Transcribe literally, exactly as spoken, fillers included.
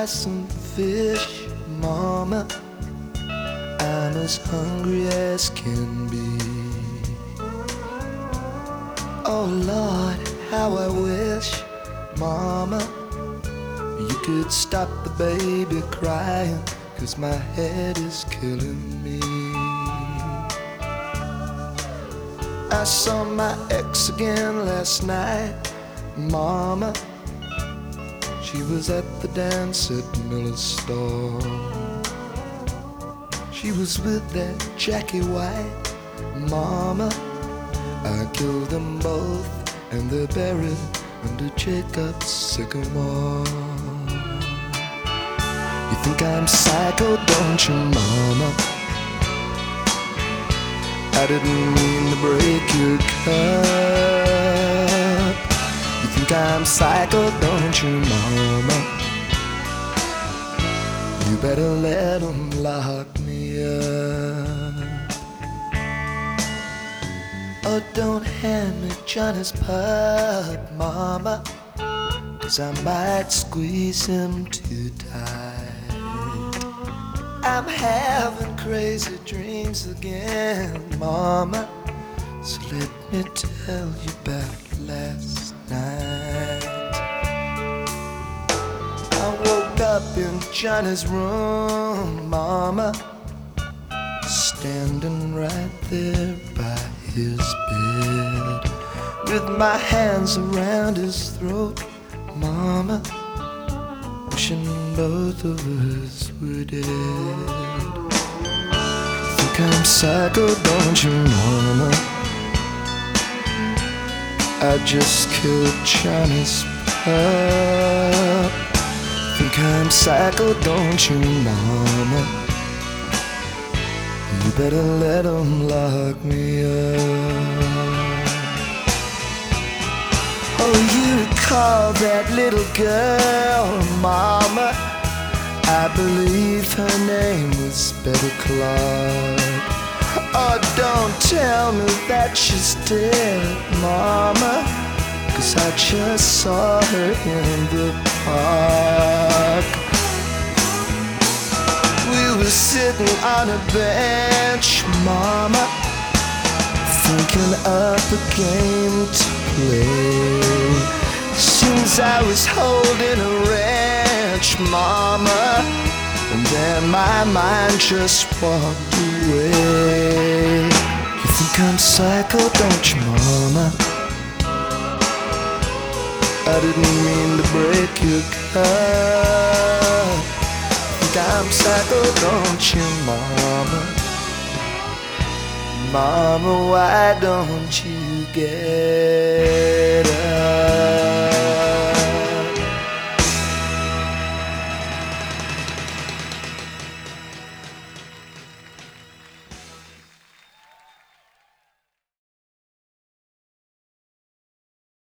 buy some fish, Mama? I'm as hungry as can be. Oh Lord, how I wish, Mama, you could stop the baby crying, 'cause my head is killing me. I saw my ex again last night, Mama. She was at the dance at Miller's store. She was with that Jackie White, Mama. I killed them both and they're buried under Jacob's sycamore. You think I'm psycho, don't you, Mama? I didn't mean to break your cup. You think I'm psycho, don't you, Mama? You better let them lock me up. Oh, don't hand me Johnny's pup, Mama, 'cause I might squeeze him too tight. I'm having crazy dreams again, Mama, so let me tell you about last night. I woke up in Johnny's room, Mama, standing right there by his bed, with my hands around his throat, Mama, wishing both of us were dead. Think I'm psycho, don't you, Mama? I just killed Johnny's pup. Think I'm psycho, don't you, Mama? You better let them lock me up. Oh, you recall that little girl, Mama? I believe her name was Betty Clark. Oh, don't tell me that she's dead, Mama, 'cause I just saw her in the park. We were sitting on a bench, Mama, thinking up a game to play. Seems I was holding a wrench, Mama, and then my mind just walked away. You think I'm psycho, don't you, Mama? I didn't mean to break your cup. Think I'm psycho, don't you, Mama? Mama, why don't you get up?